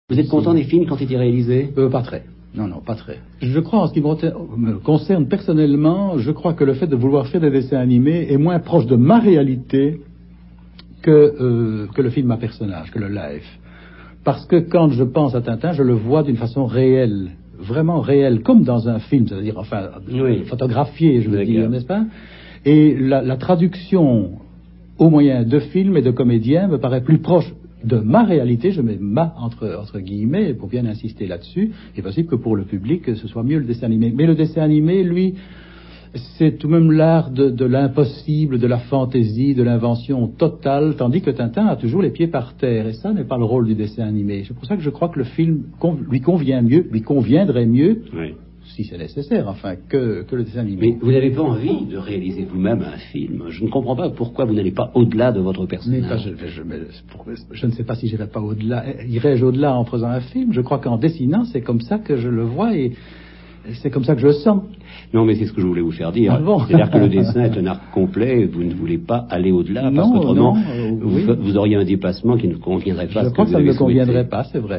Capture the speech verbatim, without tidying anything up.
Vous êtes content des films qui ont été réalisés? euh, Pas très. Non, non, pas très. Je crois, en ce qui me concerne personnellement, je crois que le fait de vouloir faire des dessins animés est moins proche de ma réalité que, euh, que le film à personnage, que le live. Parce que quand je pense à Tintin, je le vois d'une façon réelle, vraiment réelle, comme dans un film, c'est-à-dire, enfin, oui. photographié, je veux dire, n'est-ce pas? Et la, la traduction au moyen de films et de comédiens me paraît plus proche de ma réalité, je mets ma entre, entre guillemets, pour bien insister là-dessus. Il est possible que pour le public, ce soit mieux le dessin animé. Mais le dessin animé, lui, c'est tout de même l'art de, de l'impossible, de la fantaisie, de l'invention totale, tandis que Tintin a toujours les pieds par terre. Et ça n'est pas le rôle du dessin animé. C'est pour ça que je crois que le film lui convient mieux, lui conviendrait mieux, oui. si c'est nécessaire, enfin, que, que le dessin animé. Mais vous n'avez pas envie de réaliser vous-même un film. Je ne comprends pas pourquoi vous n'allez pas au-delà de votre personnage. Mais pas, je, je, je, je ne sais pas si j'irai pas au-delà. Irais-je au-delà en faisant un film? Je crois qu'en dessinant, c'est comme ça que je le vois et c'est comme ça que je le sens. Non, mais c'est ce que je voulais vous faire dire. Ah bon. C'est-à-dire que le dessin est un art complet, vous ne voulez pas aller au-delà, parce qu'autrement, non, euh, vous, oui. vous auriez un dépassement qui ne conviendrait pas. Je à ce crois que, que ça vous ne avez me conviendrait souhaité. pas, c'est vrai.